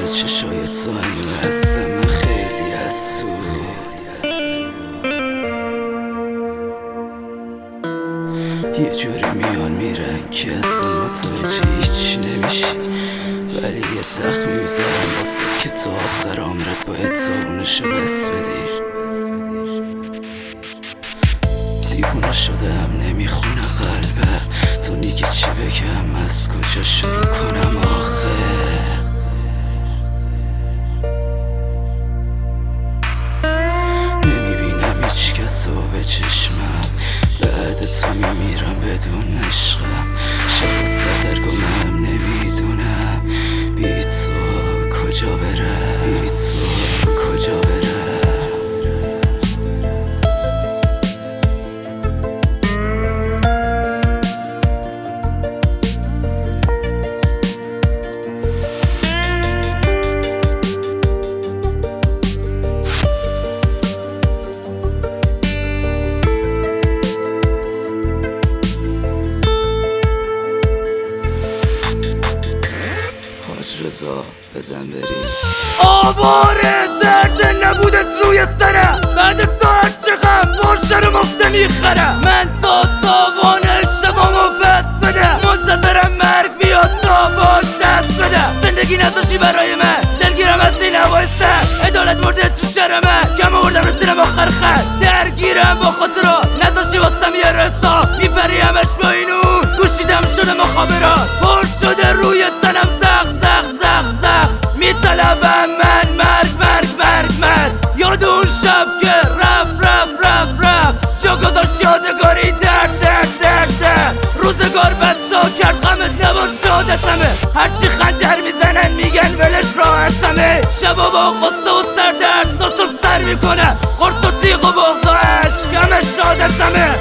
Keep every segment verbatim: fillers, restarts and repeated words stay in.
چشای تو هنو هستم من خیلی حسود یه جوری میان میرن که اصلا متوجه هیچی نمیشی، ولی یه زخمی میذارم واسه که تا آخر عمرت باید صابونشو بس بدی. دیوونه شدم نمیخونه قلبه، تو میگی چی بگم از کجا شروع کنم آخه؟ نمیبینم هیچ کسو به چشمم، بعد تو میمیرم بدون عشقم. شب سردرگمم نمیدونم بی تو کجا برم، بی تو کجا برم. رضا بزن بریم. آواره درد نبودت روی سره، بعد تو هر چقدر باشه رو مفته میخره. من تا تاوان اشتباهمو بس بده، منتظرم مرگ بیاد تا باش دست بده. زندگی نذاشی برای من، دلگیرم از این هوای سر، عدالت مرده تو شهر من، کم آوردم رسیدم آخر خط. درگیرم با خاطرات، نذاشی واسم یه رسا، میپری همش با این اون، گوشیدم شده مخابرات. پر شده روی تنم زخ زخ زخ زخ، میطلبم من مرگ مرگ مرگ مرگ. یاد اون شب که رف رف رف رف، جا گذاشت یادگاری درد درد درد درد. روزگار بدسا کرد غمت نباش شادتمه، هرچی خنجر میزنن میگن ولش راحتمه. شبا با غصه و سردرد تا صبح سر میکنه، قرص و تیغ و بغض و عشق همه شادتمه.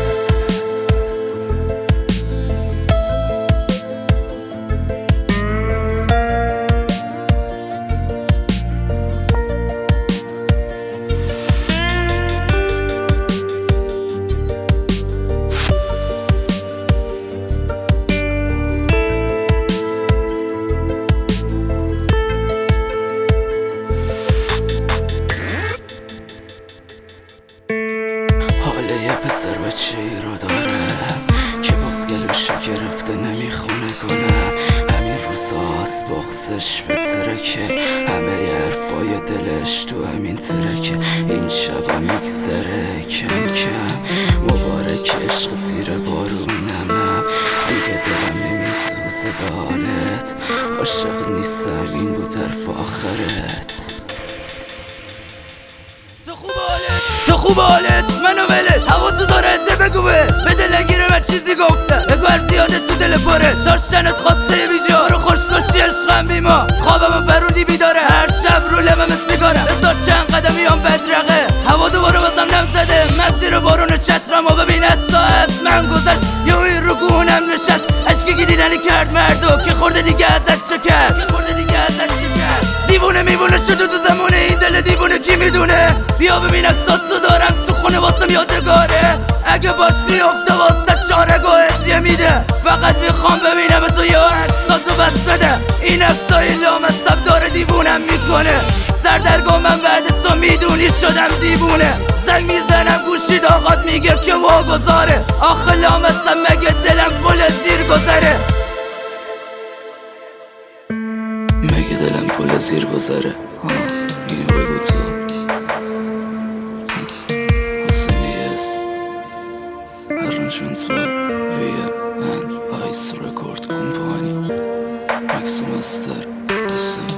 حاله یه پسر بچه ای رو داره که باز گلوشو گرفته نمیخونه گله. همین روزاست بغزش به ترکه، همه حرفای دلش تو همین ترکه. این شبا میگذره کم کم، مبارک عشق زیر بارونمم، دیگه دلم نمیسوزه به حالت. عاشق نیستم این بود حرف آخرت. تو خوب حالت منو ولش، هوا تو داره ده بگو به به دل نگیره من چیزی گفته، بگو هر زیاده تو دل پره. داشتنت خواسته بیجا رو خوش باشی عشقم بیما، خوابم فرودی بیداره، هر شب رو لبم سیگاره. بذار چند قدمیام بدرقه، هوا دوباره بازم نم زده، مسیر بارون چترم و ببیند تا از من گذشت. یا این رو گونم نشست، عشقی که دیدنی کرد مردو که خورده دیگه ازش شکست، که خورده دیگه ازش شکست. دیوونه میوونه شده تو زمونه این دل دیوونه کی میدونه. بیا ببین اکسات تو دارم تو خونه واسم یادگاره، اگه باش بیفته واسه چارگاه ادیه میده. فقط میخوام ببینم تو یا اکساتو بس بده، این اکسای لامصب داره دیوونم میکنه. سردرگاه من بعد تو میدونی شدم دیوونه، زنگ میزنم گوشی داغات میگه که واگذاره. آخه لامصب مگه دلم پل زیر گذره، مگه دلم پل زیر گذره. اینو بگو تو حسینی اس arrangement by وی and Ice Record Company. Mix Master Hussein